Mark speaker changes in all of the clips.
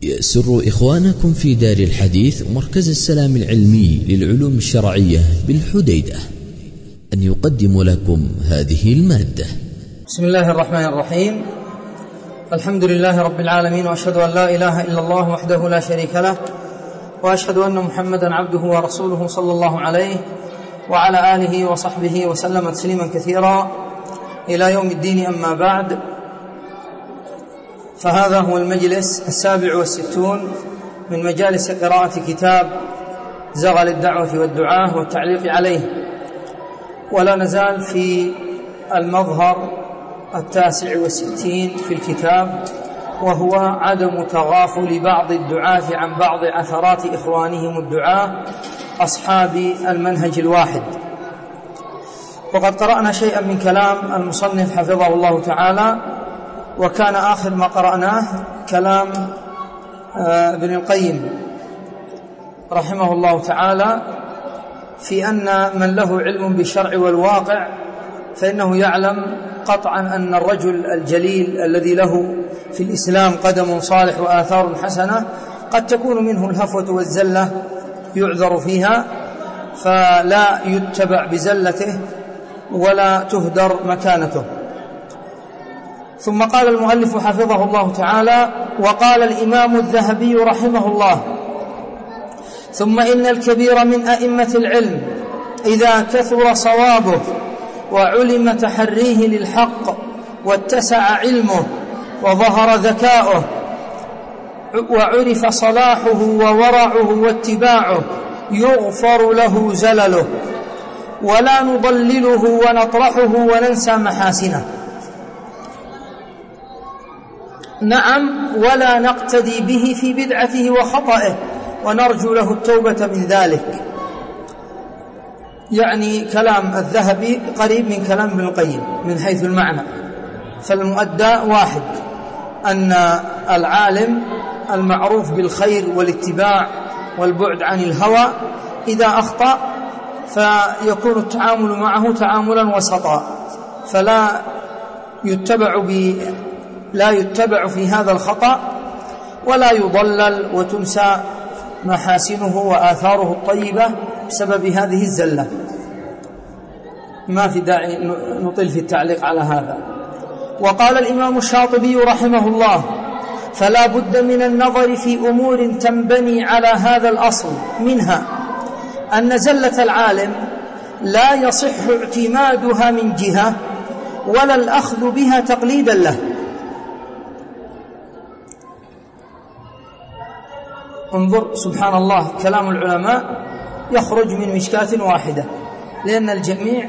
Speaker 1: يسر إخوانكم في دار الحديث مركز السلام العلمي للعلوم الشرعية بالحديدة أن يقدم لكم هذه المادة.
Speaker 2: بسم الله الرحمن الرحيم. الحمد لله رب العالمين، وأشهد أن لا إله إلا الله وحده لا شريك له، وأشهد أن محمدا عبده ورسوله صلى الله عليه وعلى آله وصحبه وسلم تسليما كثيرا إلى يوم الدين. أما بعد، فهذا هو المجلس 67 من مجالس قراءة كتاب زغل الدعوة والدعاة والتعليق عليه، ولا نزال في المظهر 69 في الكتاب، وهو عدم تغافل بعض الدعاة عن بعض عثرات إخوانهم الدعاة أصحاب المنهج الواحد. وقد قرأنا شيئا من كلام المصنف حفظه الله تعالى، وكان آخر ما قرأناه كلام ابن القيم رحمه الله تعالى في أن من له علم بالشرع والواقع فإنه يعلم قطعا أن الرجل الجليل الذي له في الإسلام قدم صالح وآثار حسنة قد تكون منه الهفوة والزلة يعذر فيها، فلا يتبع بزلته ولا تهدر مكانته. ثم قال المؤلف حفظه الله تعالى: وقال الإمام الذهبي رحمه الله: ثم إن الكبير من أئمة العلم إذا كثر صوابه وعلم تحريه للحق واتسع علمه وظهر ذكاؤه وعرف صلاحه وورعه واتباعه يغفر له زلله، ولا نضلله ونطرحه وننسى محاسنه. نعم، ولا نقتدي به في بدعته وخطئه ونرجو له التوبة من ذلك. يعني كلام الذهبي قريب من كلام ابن القيم من حيث المعنى، فالمؤدى واحد، أن العالم المعروف بالخير والاتباع والبعد عن الهوى إذا أخطأ فيكون التعامل معه تعاملا وسطا، لا يتبع في هذا الخطأ ولا يضلل وتنسى محاسنه وآثاره الطيبة بسبب هذه الزلة. ما في داعي نطيل في التعليق على هذا. وقال الإمام الشاطبي رحمه الله: فلا بد من النظر في أمور تنبني على هذا الأصل، منها أن زلة العالم لا يصح اعتمادها من جهة ولا الأخذ بها تقليدا له. انظر سبحان الله، كلام العلماء يخرج من مشكاة واحدة، لأن الجميع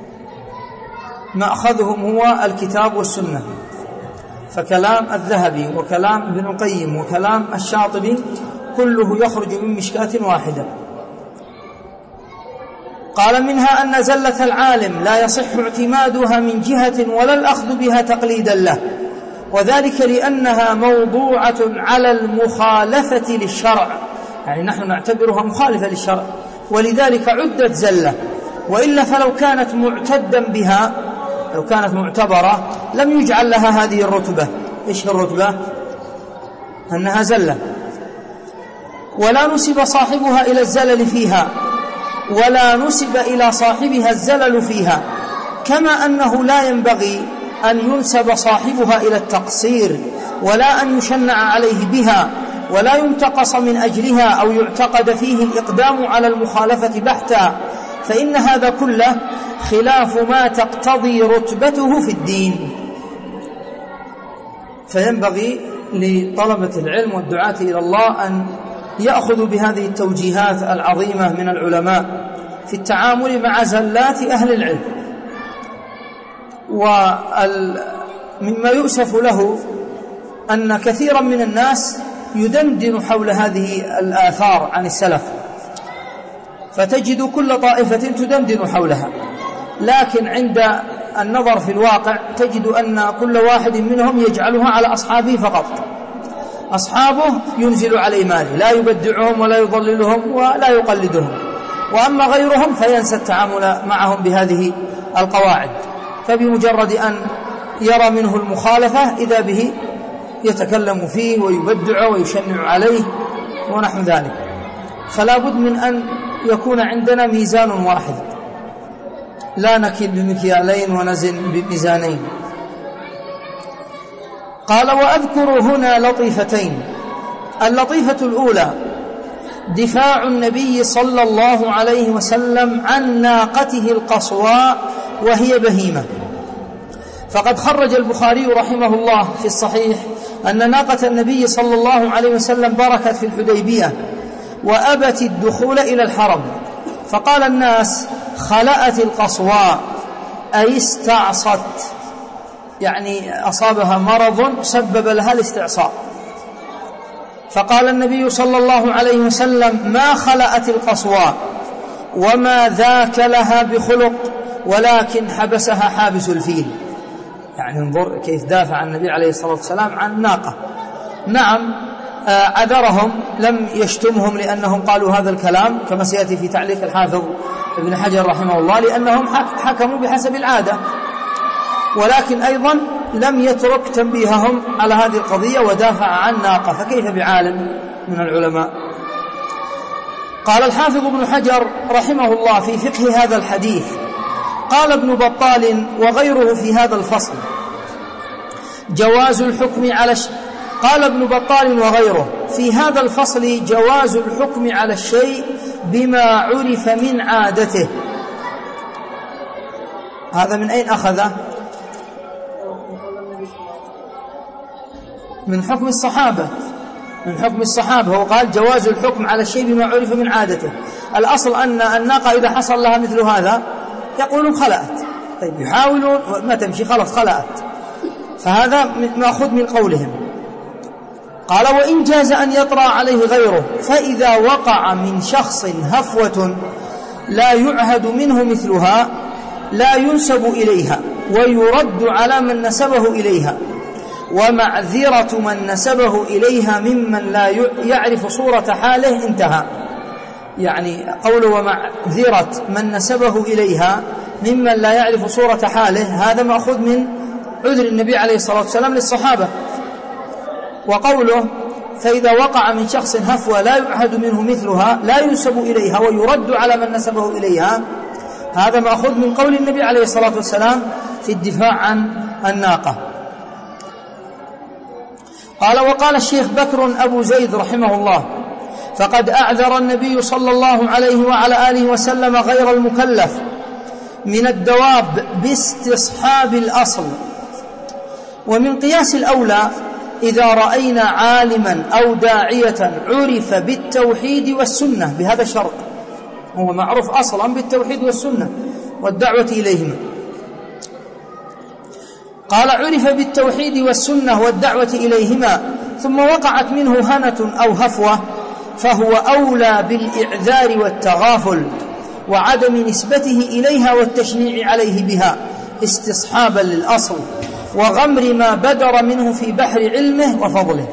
Speaker 2: مأخذهم هو الكتاب والسنة، فكلام الذهبي وكلام ابن القيم وكلام الشاطبي كله يخرج من مشكاة واحدة. قال: منها أن زلة العالم لا يصح اعتمادها من جهة ولا الأخذ بها تقليدا له، وذلك لأنها موضوعة على المخالفة للشرع، يعني نحن نعتبرها مخالفة للشرع، ولذلك عدت زلة، وإلا فلو كانت معتدا بها، لو كانت معتبرة لم يجعل لها هذه الرتبة. إيش الرتبة؟ أنها زلة، ولا نسب صاحبها إلى الزلل فيها، ولا نسب إلى صاحبها الزلل فيها، كما أنه لا ينبغي أن ينسب صاحبها إلى التقصير، ولا أن يشنع عليه بها، ولا ينتقص من أجلها أو يعتقد فيه الإقدام على المخالفة بحتا، فإن هذا كله خلاف ما تقتضي رتبته في الدين. فينبغي لطلبة العلم والدعاة إلى الله أن يأخذوا بهذه التوجيهات العظيمة من العلماء في التعامل مع زلات أهل العلم. ومما يؤسف له أن كثيرا من الناس يدندن حول هذه الآثار عن السلف، فتجد كل طائفة تدندن حولها، لكن عند النظر في الواقع تجد أن كل واحد منهم يجعلها على أصحابه فقط. أصحابه ينزل عليه ماله، لا يبدعهم ولا يضللهم ولا يقلدهم، وأما غيرهم فينسى التعامل معهم بهذه القواعد، فبمجرد أن يرى منه المخالفة إذا به يتكلم فيه ويبدع ويشنع عليه ونحو ذلك. فلا بد من أن يكون عندنا ميزان واحد، لا نكل بمكيالين ونزن بميزانين. قال: وأذكر هنا لطيفتين. اللطيفة الأولى دفاع النبي صلى الله عليه وسلم عن ناقته القصواء وهي بهيمة. فقد خرج البخاري رحمه الله في الصحيح أن ناقة النبي صلى الله عليه وسلم بركت في الحديبية وأبت الدخول إلى الحرم، فقال الناس: خلأت القصواء، أي استعصت، يعني أصابها مرض سبب لها الاستعصاء. فقال النبي صلى الله عليه وسلم: ما خلأت القصواء وما ذاك لها بخلق، ولكن حبسها حابس الفيل. يعني انظر كيف دافع النبي عليه الصلاة والسلام عن الناقة. نعم عذرهم، لم يشتمهم لأنهم قالوا هذا الكلام كما سيأتي في تعليق الحافظ ابن حجر رحمه الله، لأنهم حكموا بحسب العادة، ولكن أيضا لم يترك تنبيههم على هذه القضية ودافع عن ناقة، فكيف بعالم من العلماء؟ قال الحافظ ابن حجر رحمه الله في فقه هذا الحديث: قال ابن بطال وغيره في هذا الفصل جواز الحكم على قال ابن بطال وغيره في هذا الفصل جواز الحكم على الشيء بما عرف من عادته. هذا من أين أخذه؟ من حكم الصحابة، من حكم الصحابة. هو قال جواز الحكم على الشيء بما عرف من عادته. الأصل أن الناقة إذا حصل لها مثل هذا يقولون خلأت، طيب يحاولون ما تمشي خلاص خلأت، فهذا مأخذ من قولهم. قال: وإن جاز أن يطرأ عليه غيره، فإذا وقع من شخص هفوة لا يعهد منه مثلها لا ينسب إليها ويرد على من نسبه إليها، ومعذرة من نسبه إليها ممن لا يعرف صورة حاله. انتهى. يعني قوله ومعذرة من نسبه إليها ممن لا يعرف صورة حاله، هذا مأخذ من عذر النبي عليه الصلاة والسلام للصحابة. وقوله فإذا وقع من شخص هفوة لا يعهد منه مثلها لا ينسب إليها ويرد على من نسبه إليها، هذا مأخذ من قول النبي عليه الصلاة والسلام في الدفاع عن الناقة. قال: وقال الشيخ بكر أبو زيد رحمه الله: فقد أعذر النبي صلى الله عليه وعلى آله وسلم غير المكلف من الدواب باستصحاب الأصل. ومن قياس الأولى إذا رأينا عالما أو داعية عرف بالتوحيد والسنة بهذا الشرط، هو معروف أصلا بالتوحيد والسنة والدعوة إليهما. قال: عرف بالتوحيد والسنة والدعوة إليهما ثم وقعت منه هنة أو هفوة، فهو أولى بالإعذار والتغافل وعدم نسبته إليها والتشنيع عليه بها استصحابا للأصل وغمر ما بدر منه في بحر علمه وفضله.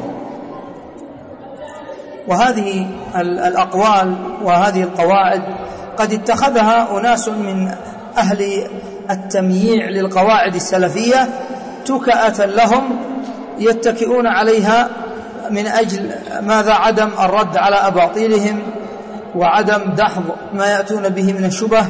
Speaker 2: وهذه الأقوال وهذه القواعد قد اتخذها أناس من أهل التمييع للقواعد السلفية تكأة لهم يتكئون عليها من أجل ماذا؟ عدم الرد على أباطيلهم وعدم دحض ما يأتون به من الشبه.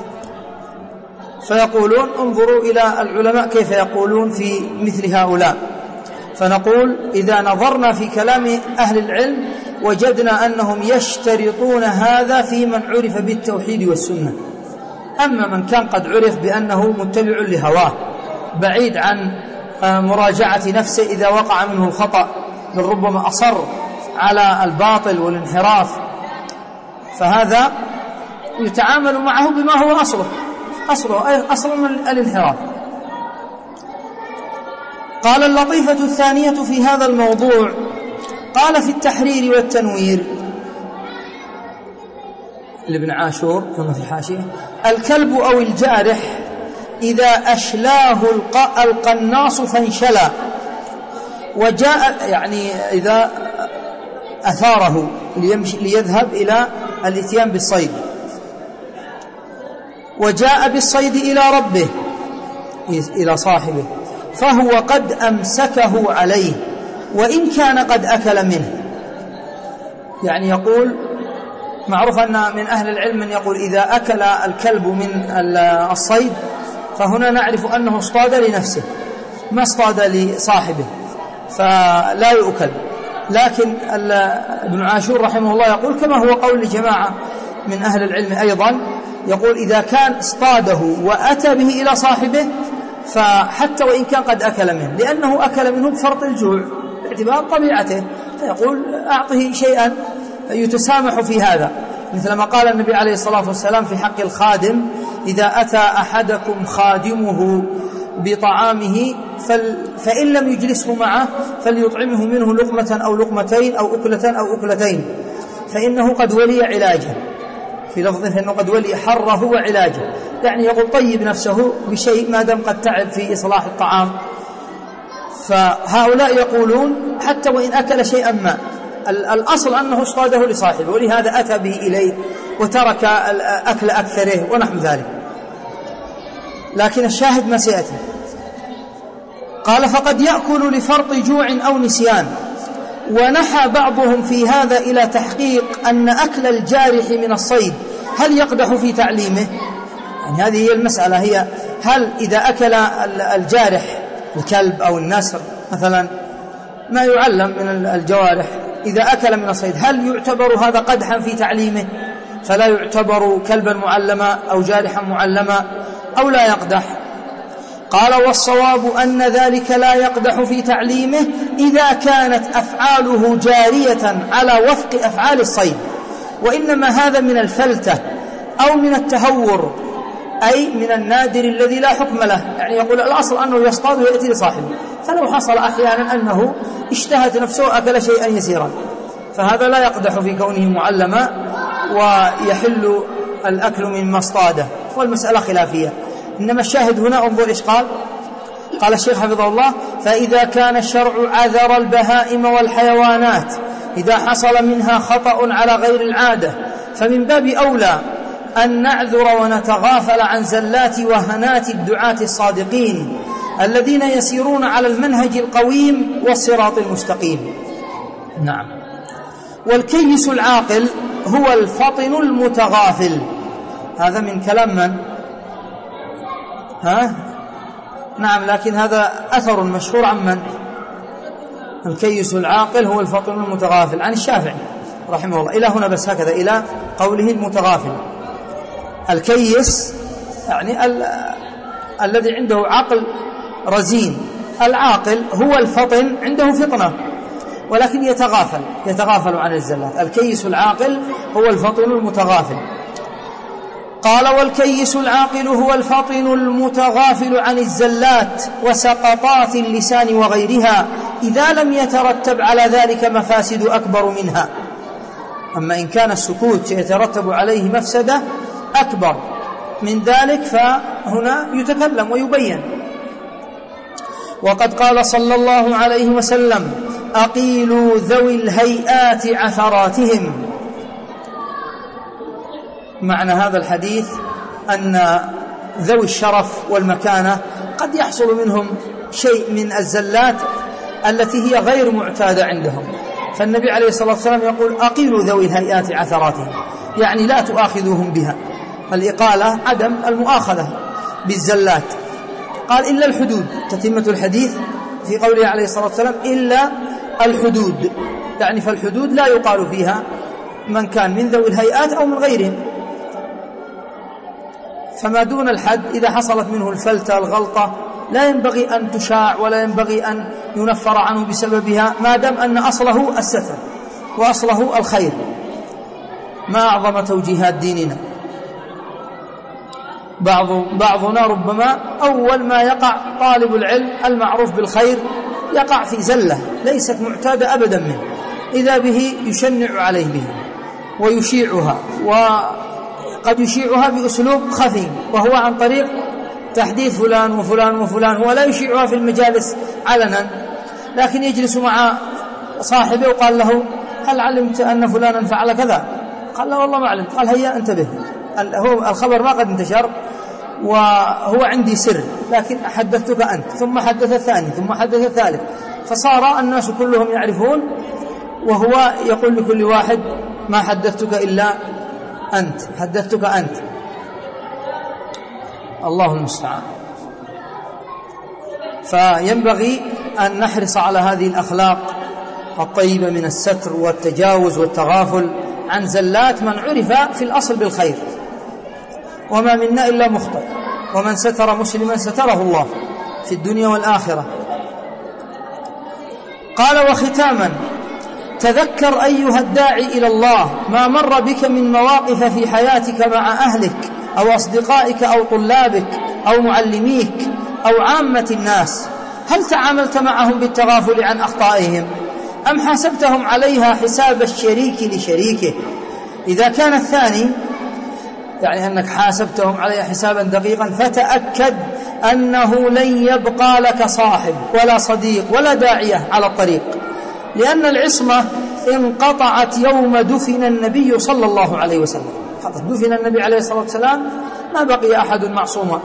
Speaker 2: فيقولون انظروا إلى العلماء كيف يقولون في مثل هؤلاء، فنقول إذا نظرنا في كلام أهل العلم وجدنا أنهم يشترطون هذا في من عرف بالتوحيد والسنة. أما من كان قد عرف بأنه متبع لهواه بعيد عن مراجعة نفسه إذا وقع منه الخطأ بل ربما أصر على الباطل والانحراف، فهذا يتعامل معه بما هو أصل من الانحراف. قال: اللطيفة الثانية في هذا الموضوع، قال في التحرير والتنوير لابن عاشور كما في الحاشية: الكلب أو الجارح إذا أشلاه القناص فانشلى وجاء، يعني إذا أثاره ليذهب إلى الاتيان بالصيد وجاء بالصيد إلى ربه إلى صاحبه فهو قد أمسكه عليه وإن كان قد أكل منه. يعني يقول معروف أن من أهل العلم من يقول إذا أكل الكلب من الصيد فهنا نعرف أنه اصطاد لنفسه ما اصطاد لصاحبه فلا يؤكل. لكن ابن عاشور رحمه الله يقول كما هو قول لجماعة من أهل العلم أيضا، يقول إذا كان اصطاده وأتى به إلى صاحبه فحتى وإن كان قد أكل منه، لأنه أكل منه بفرط الجوع باعتبار طبيعته، فيقول أعطه شيئا يتسامح في هذا، مثل ما قال النبي عليه الصلاة والسلام في حق الخادم: إذا أتى أحدكم خادمه بطعامه فإن لم يجلسه معه فليطعمه منه لقمة أو لقمتين أو أكلة أو أكلتين فإنه قد ولي علاجه، في لفظ فإنه قد ولي حره وعلاجه، يعني يقول طيب نفسه بشيء ما دام قد تعب في إصلاح الطعام. فهؤلاء يقولون حتى وإن أكل شيئا ما الأصل أنه اصطاده لصاحبه ولهذا أتى به إليه وترك أكل أكثره ونحو ذلك. لكن الشاهد ما سيأتي. قال: فقد يأكل لفرط جوع أو نسيان. ونحى بعضهم في هذا إلى تحقيق أن أكل الجارح من الصيد هل يقدح في تعليمه؟ يعني هذه هي المسألة، هي هل إذا أكل الجارح الكلب أو النسر مثلا ما يعلم من الجوارح إذا أكل من الصيد هل يعتبر هذا قدحا في تعليمه فلا يعتبر كلبا معلما أو جارحا معلما أو لا يقدح؟ قال: والصواب أن ذلك لا يقدح في تعليمه إذا كانت أفعاله جارية على وفق أفعال الصيد، وإنما هذا من الفلتة أو من التهور، أي من النادر الذي لا حكم له. يعني يقول الأصل أنه يصطاد ويأتي لصاحبه، فلو حصل أحيانا أنه اشتهت نفسه وأكل شيئا يسيرا فهذا لا يقدح في كونه معلما ويحل الأكل مما اصطاده، والمسألة خلافية. إنما الشاهد هنا انظر إيش قال الشيخ حفظه الله: فإذا كان الشرع عذر البهائم والحيوانات إذا حصل منها خطأ على غير العادة فمن باب أولى أن نعذر ونتغافل عن زلات وهنات الدعاة الصادقين الذين يسيرون على المنهج القويم والصراط المستقيم. نعم. والكيس العاقل هو الفطن المتغافل. هذا من كلام من؟ نعم، لكن هذا أثر مشهور عن من؟ الكيس العاقل هو الفطن المتغافل عن الشافعي رحمه الله. إلى هنا بس هكذا، إلى قوله المتغافل. الكيس يعني الذي عنده عقل رزين. العاقل هو الفطن عنده فطنة ولكن يتغافل عن الزلات. الكيس العاقل هو الفطن المتغافل. قال: والكيس العاقل هو الفطن المتغافل عن الزلات وسقطات اللسان وغيرها إذا لم يترتب على ذلك مفاسد أكبر منها. أما إن كان السكوت يترتب عليه مفسدة أكبر من ذلك فهنا يتكلم ويبين. وقد قال صلى الله عليه وسلم: أقيلوا ذوي الهيئات عثراتهم. معنى هذا الحديث أن ذوي الشرف والمكانة قد يحصل منهم شيء من الزلات التي هي غير معتادة عندهم، فالنبي عليه الصلاة والسلام يقول: أقيلوا ذوي الهيئات عثراتهم، يعني لا تؤاخذوهم بها. الإقالة عدم المؤاخذة بالزلات. قال: إلا الحدود، تتمة الحديث في قوله عليه الصلاة والسلام: إلا الحدود، يعني فالحدود لا يقال فيها من كان من ذوي الهيئات أو من غيرهم. فما دون الحد إذا حصلت منه الفلتة الغلطة لا ينبغي أن تشاع ولا ينبغي أن ينفر عنه بسببها، ما دام أن أصله الستر وأصله الخير. ما أعظم توجيهات ديننا. بعضنا ربما أول ما يقع طالب العلم المعروف بالخير يقع في زلة ليست معتادة أبدا منه، إذا به يشنع عليه به ويشيعها، وقد يشيعها بأسلوب خفي وهو عن طريق تحديث فلان وفلان وفلان، ولا يشيعها في المجالس علنا، لكن يجلس مع صاحبه وقال له: هل علمت أن فلانا فعل كذا؟ قال: لا والله ما علمت. قال: هيا انتبه، هو الخبر ما قد انتشر وهو عندي سر، لكن حدثتك أنت، ثم حدث الثاني، ثم حدث الثالث، فصار الناس كلهم يعرفون، وهو يقول لكل واحد: ما حدثتك إلا أنت، حدثتك أنت. الله المستعان. فينبغي أن نحرص على هذه الأخلاق الطيبة من الستر والتجاوز والتغافل عن زلات من عرف في الأصل بالخير. وما منا إلا مخطئ، ومن ستر مسلما ستره الله في الدنيا والآخرة. قال: وختاما، تذكر أيها الداعي إلى الله ما مر بك من مواقف في حياتك مع أهلك أو أصدقائك أو طلابك أو معلميك أو عامة الناس. هل تعاملت معهم بالتغافل عن أخطائهم أم حاسبتهم عليها حساب الشريك لشريكه؟ إذا كان الثاني، يعني أنك حاسبتهم عليها حسابا دقيقا، فتأكد أنه لن يبقى لك صاحب ولا صديق ولا داعية على الطريق، لأن العصمة انقطعت يوم دفن النبي صلى الله عليه وسلم. خلاص، دفن النبي عليه الصلاة والسلام، ما بقي أحد معصوما.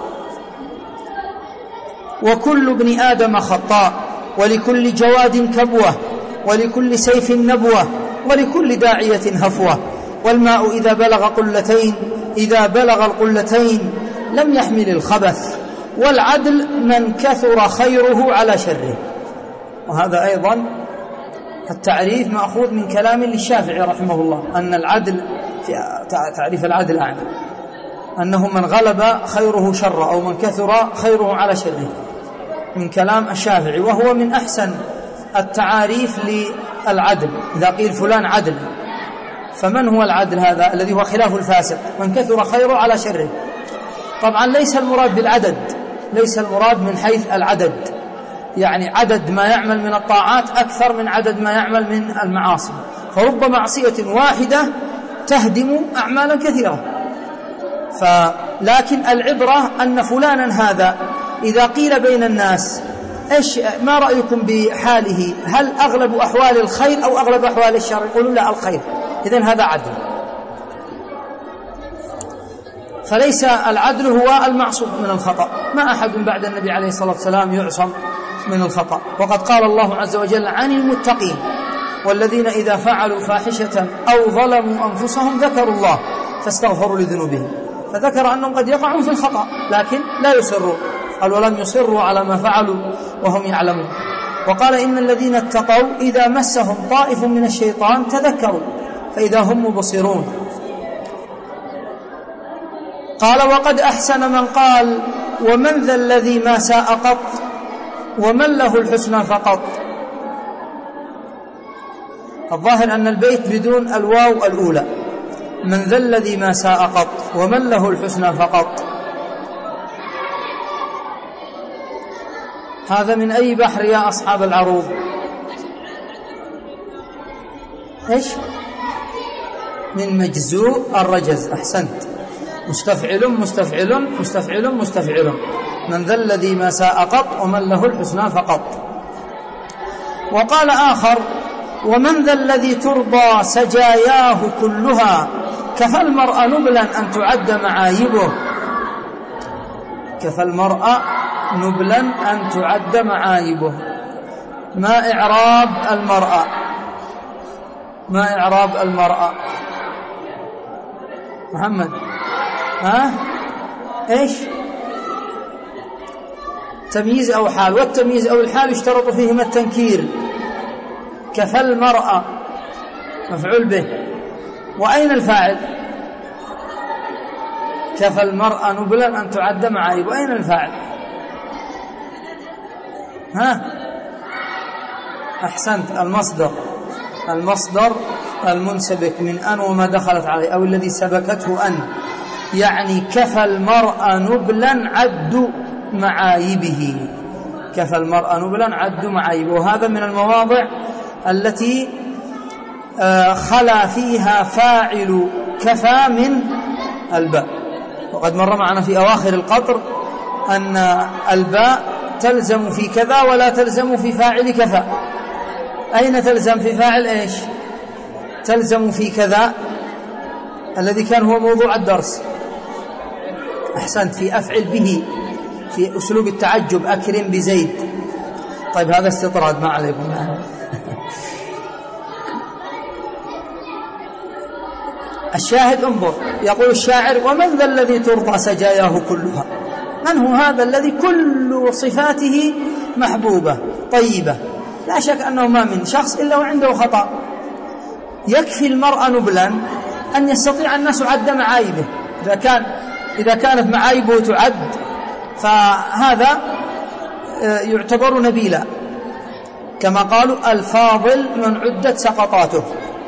Speaker 2: وكل ابن آدم خطاء، ولكل جواد كبوة، ولكل سيف نبوة، ولكل داعية هفوة. والماء إذا بلغ القلتين لم يحمل الخبث. والعدل من كثر خيره على شره. وهذا أيضا التعريف مأخوذ من كلام للشافعي رحمه الله، أن العدل، في تعريف العدل أعني أنه من غلب خيره شره، أو من كثر خيره على شره، من كلام الشافعي، وهو من أحسن التعاريف للعدل. إذا قيل فلان عدل، فمن هو العدل هذا الذي هو خلاف الفاسق؟ من كثر خيره على شره. طبعا ليس المراد بالعدد، ليس المراد من حيث العدد، يعني عدد ما يعمل من الطاعات أكثر من عدد ما يعمل من المعاصي، فرب معصية واحدة تهدم أعمالا كثيرة. لكن العبرة أن فلانا هذا إذا قيل بين الناس: ما رأيكم بحاله؟ هل أغلب أحوال الخير أو أغلب أحوال الشر؟ يقولون لا، الخير. إذن هذا عدل. فليس العدل هو المعصوم من الخطأ، ما أحد بعد النبي عليه الصلاة والسلام يعصم من الخطأ. وقد قال الله عز وجل عن المتقين: والذين إذا فعلوا فاحشة أو ظلموا أنفسهم ذكروا الله فاستغفروا لذنوبهم. فذكر أنهم قد يقعون في الخطأ لكن لا يصروا، قال: ولم يصروا على ما فعلوا وهم يعلمون. وقال: إن الذين اتقوا إذا مسهم طائف من الشيطان تذكروا فإذا هم مبصرون. قال: وقد أحسن من قال: ومن ذا الذي ما ساء قط ومن له الحسنى فقط. الظاهر أن البيت بدون الواو الأولى، من ذا الذي ما ساء قط ومن له الحسنى فقط. هذا من أي بحر يا أصحاب العروض؟ إيش؟ من مجزوء الرجز. أحسنت. مستفعل مستفعل مستفعل مستفعل. من ذا الذي ما ساء قط ومن له الحسنى فقط. وقال آخر: ومن ذا الذي ترضى سجاياه كلها كفى المرء نبلا أن تعد معايبه. كفى المرء نبلا أن تعد معايبه. ما إعراب المرأة؟ ما إعراب المرأة؟ محمد، إيش؟ تمييز أو حال، والتمييز أو الحال يشترط فيهما التنكير. كفى المرأة مفعول به، وأين الفاعل؟ كفى المرأة نبلا أن تعد معايب، وأين الفاعل؟ أحسنت. المصدر المنسبك من أن وما دخلت عليه، أو الذي سبكته أن، يعني كفى المرأة نبلا عد معايبه. كفى المرأة نبلا عد معايبه. وهذا من المواضع التي خلا فيها فاعل كفى من الباء. وقد مر معنا في أواخر القطر أن الباء تلزم في كذا ولا تلزم في فاعل كفى. أين تلزم؟ في فاعل إيش؟ تلزم في كذا الذي كان هو موضوع الدرس. أحسنت. في أفعل به، في أسلوب التعجب: أكرم بزيد. طيب هذا استطراد ما عليكم. الشاهد انظر، يقول الشاعر: ومن ذا الذي ترضى سجاياه كلها؟ من هو هذا الذي كل صفاته محبوبة طيبة؟ لا شك أنه ما من شخص إلا وعنده خطأ. يكفي المرء نبلا أن يستطيع الناس عد معايبه. إذا كانت معايبه تعد فهذا يعتبر نبيلا، كما قالوا: الفاضل من عدت سقطاته.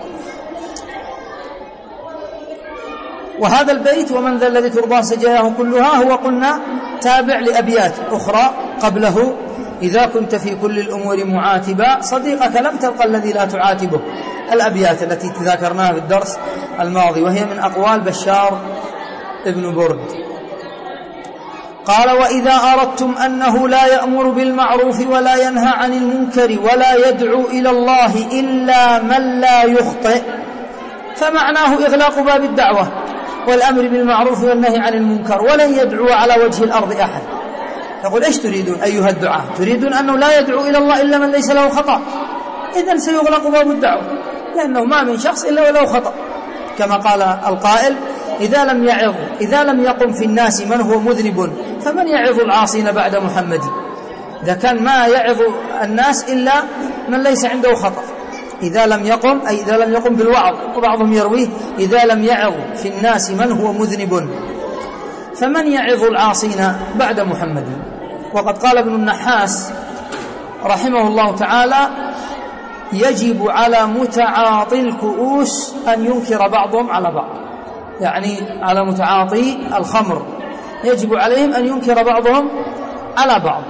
Speaker 2: وهذا البيت: ومن ذا الذي ترضى سجاياه كلها، هو قلنا تابع لأبيات أخرى قبله: إذا كنت في كل الأمور معاتبا صديقك لم تلقى الذي لا تعاتبه. الأبيات التي تذاكرناها في الدرس الماضي، وهي من أقوال بشار ابن برد. قال: وإذا أردتم أنه لا يأمر بالمعروف ولا ينهى عن المنكر ولا يدعو إلى الله إلا من لا يخطئ، فمعناه إغلاق باب الدعوة والأمر بالمعروف والنهي عن المنكر، ولن يدعو على وجه الأرض أحد. يقول: إيش تريدون أيها الدعاة؟ تريدون أنه لا يدعو إلى الله إلا من ليس له خطأ؟ إذن سيغلق باب الدعوة، لأنه ما من شخص إلا وله خطأ، كما قال القائل: إذا لم يقم في الناس من هو مذنب فمن يعظ العاصين بعد محمد. إذا كان ما يعظ الناس إلا من ليس عنده خطأ. إذا لم يقم، أي إذا لم يقم بالوعظ، وبعضهم يرويه: إذا لم يعظ في الناس من هو مذنب فمن يعظ العاصين بعد محمد. وقد قال ابن النحاس رحمه الله تعالى: يجب على متعاطي الكؤوس أن ينكر بعضهم على بعض، يعني على متعاطي الخمر يجب عليهم أن ينكر بعضهم على بعض.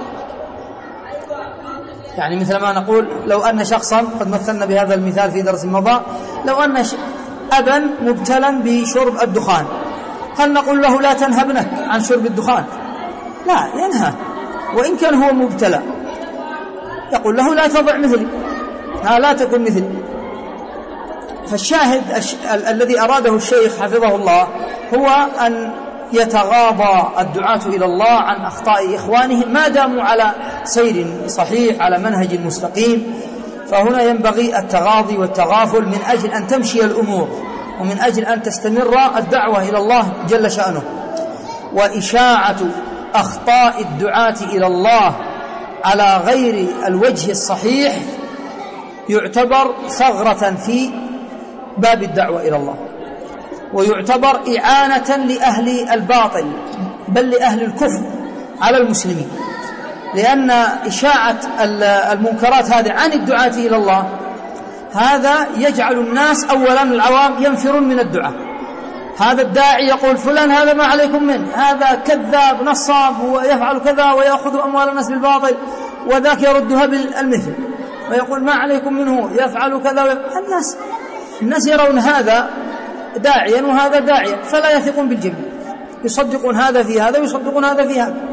Speaker 2: يعني مثل ما نقول: لو أن شخصا، قد مثلنا بهذا المثال في درس مضى، لو أن أبا مبتلا بشرب الدخان، هل نقول له لا تنهى ابنك عن شرب الدخان؟ لا، ينهى وإن كان هو مبتلى. يقول له: لا تضع مثلي، لا تكن مثلي. فالشاهد الذي أراده الشيخ حفظه الله هو أن يتغاضى الدعاة إلى الله عن أخطاء إخوانهم ما داموا على سير صحيح على منهج مستقيم. فهنا ينبغي التغاضي والتغافل من أجل أن تمشي الأمور، ومن أجل أن تستمر الدعوة إلى الله جل شأنه. وإشاعة أخطاء الدعاة إلى الله على غير الوجه الصحيح يعتبر ثغرة في باب الدعوة إلى الله، ويعتبر إعانة لأهل الباطل بل لأهل الكفر على المسلمين، لأن إشاعة المنكرات هذه عن الدعاة إلى الله هذا يجعل الناس أولا العوام ينفرون من الدعاء. هذا الداعي يقول: فلان هذا ما عليكم منه، هذا كذاب نصاب ويفعل كذا ويأخذ أموال الناس بالباطل، وذاك يردها بالمثل ويقول: ما عليكم منه يفعل كذا. الناس يرون هذا داعيا وهذا داعيا، فلا يثقون بالجميع، يصدقون هذا في هذا ويصدقون هذا في هذا.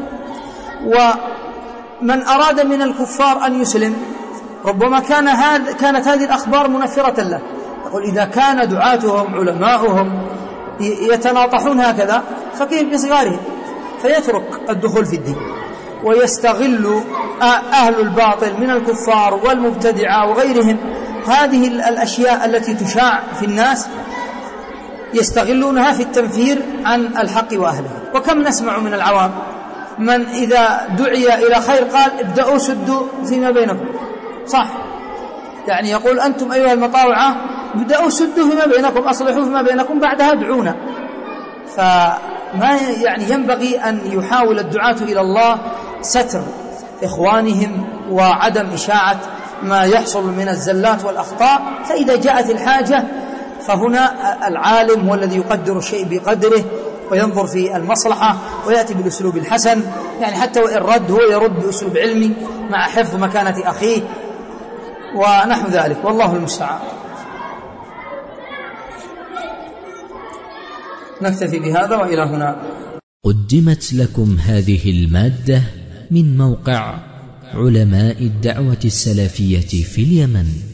Speaker 2: ومن أراد من الكفار أن يسلم ربما كانت هذه الأخبار منفرة له. يقول: إذا كان دعاتهم علماؤهم يتناطحون هكذا فكيف بصغارهم؟ فيترك الدخول في الدين، ويستغل أهل الباطل من الكفار والمبتدعة وغيرهم هذه الأشياء التي تشاع في الناس، يستغلونها في التنفير عن الحق وأهله. وكم نسمع من العوام من إذا دعي إلى خير قال: ابدأوا سدوا فيما بينكم. صح، يعني يقول: أنتم أيها المطاوعة ابدأوا سدوا فيما بينكم، أصلحوا فيما بينكم، بعدها ادعونا. فما يعني ينبغي أن يحاول الدعاة إلى الله ستر إخوانهم وعدم إشاعة ما يحصل من الزلات والأخطاء. فإذا جاءت الحاجة فهنا العالم هو الذي يقدر الشيء بقدره وينظر في المصلحة ويأتي بالأسلوب الحسن، يعني حتى وإن رد هو يرد بأسلوب علمي مع حفظ مكانة أخيه ونحو ذلك، والله المستعان. نكتفي بهذا وإلى هنا.
Speaker 1: قدمت لكم هذه المادة من موقع علماء الدعوة السلفية في اليمن.